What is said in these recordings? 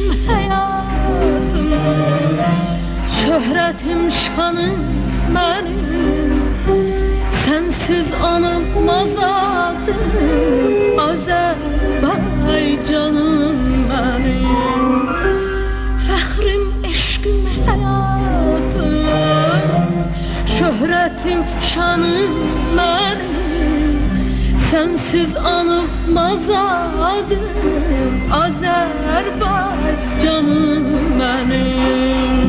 həyatım, şöhrətim, şanım mənim, sənsiz anılmaz adım, Azərbaycanım mənim. Fəxrim, eşqim, həyatım, şöhrətim, şanım mənim, sənsiz anılmaz adım, Azərbaycanım mənim.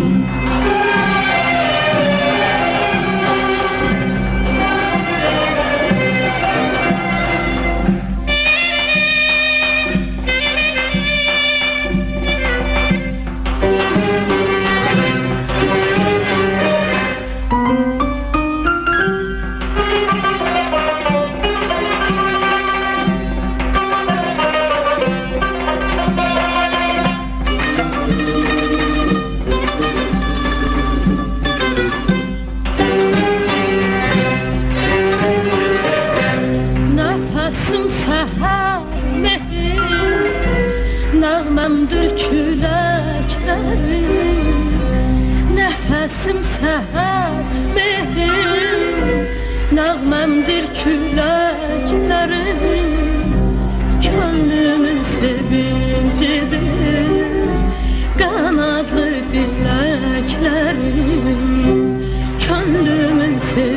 Nəğməmdir küləklərim, nəfəsim səhər mehrim, nəğməmdir küləklərim, könlümün sevincidir, qanadlı diləklərim, könlümün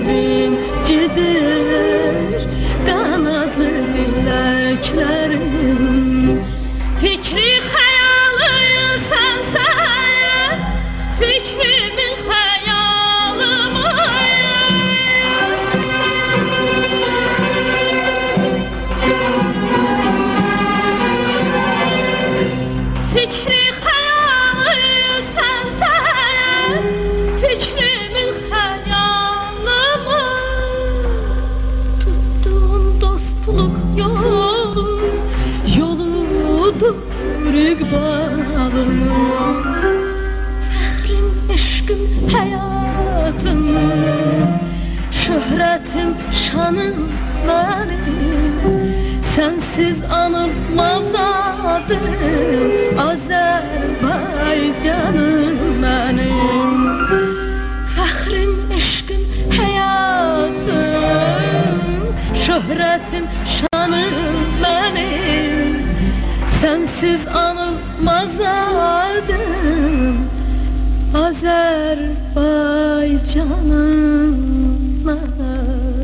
sevincidir, qanadlı diləklərim. Fikri xəyalıysan sən, fikrimin xəyalımıyım. Fikri xəyalıysan sən, fikrimin xəyalımıyım. Tutduğum dostluq yolu, İqbalım, fəxrim, eşqim, həyatım, şöhrətim, şanım mənim, sənsiz anılmaz adım, Azərbaycanım mənim. Fəxrim, eşqim, həyatım, şöhrətim, şanım mənim, sensiz anılmaz adım, Azərbaycanım.